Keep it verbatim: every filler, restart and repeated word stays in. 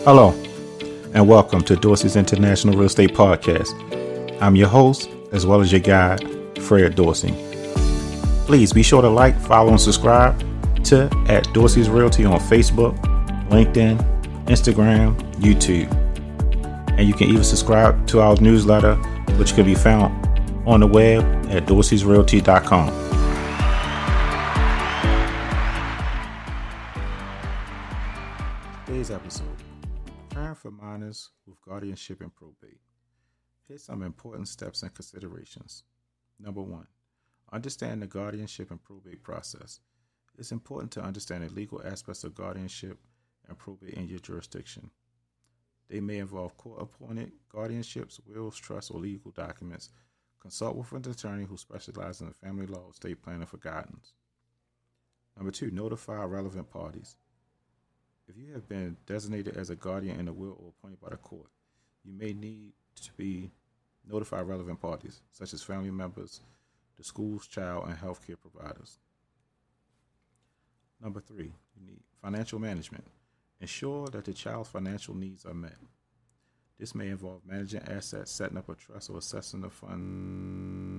Hello, and welcome to Dorsey's International Real Estate Podcast. I'm your host, as well as your guide, Fred Dorsey. Please be sure to like, follow, and subscribe to at Dorsey's Realty on Facebook, LinkedIn, Instagram, YouTube. And you can even subscribe to our newsletter, which can be found on the web at dorseys realty dot com. Today's episode, preparing for minors with guardianship and probate. Here's some important steps and considerations. Number one, understand the guardianship and probate process. It's important to understand the legal aspects of guardianship and probate in your jurisdiction. They may involve court-appointed guardianships, wills, trusts, or legal documents. Consult with an attorney who specializes in family law or estate planning for guidance. Number two, notify relevant parties. If you have been designated as a guardian in a will or appointed by the court, you may need to be notify relevant parties, such as family members, the school's child, and healthcare providers. Number three, you need financial management. Ensure that the child's financial needs are met. This may involve managing assets, setting up a trust, or assessing the fund.